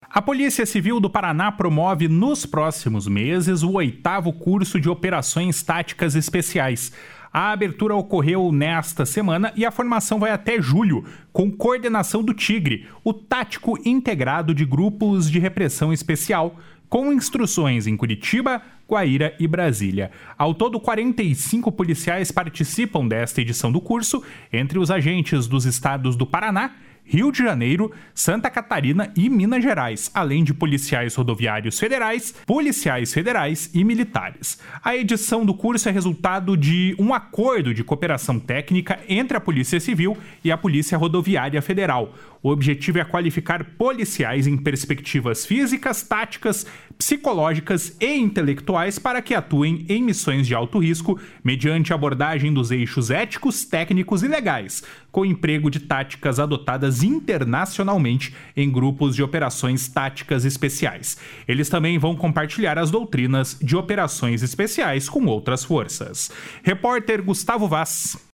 A Polícia Civil do Paraná promove nos próximos meses o 8º curso de Operações Táticas Especiais. A abertura ocorreu nesta semana e a formação vai até julho, com coordenação do Tigre, o tático integrado de grupos de repressão especial, com instruções em Curitiba, Guaíra e Brasília. Ao todo, 45 policiais participam desta edição do curso, entre os agentes dos estados do Paraná, Rio de Janeiro, Santa Catarina e Minas Gerais, além de policiais rodoviários federais, policiais federais e militares. A edição do curso é resultado de um acordo de cooperação técnica entre a Polícia Civil e a Polícia Rodoviária Federal. O objetivo é qualificar policiais em perspectivas físicas, táticas, psicológicas e intelectuais para que atuem em missões de alto risco mediante abordagem dos eixos éticos, técnicos e legais, com emprego de táticas adotadas internacionalmente em grupos de operações táticas especiais. Eles também vão compartilhar as doutrinas de operações especiais com outras forças. Repórter Gustavo Vaz.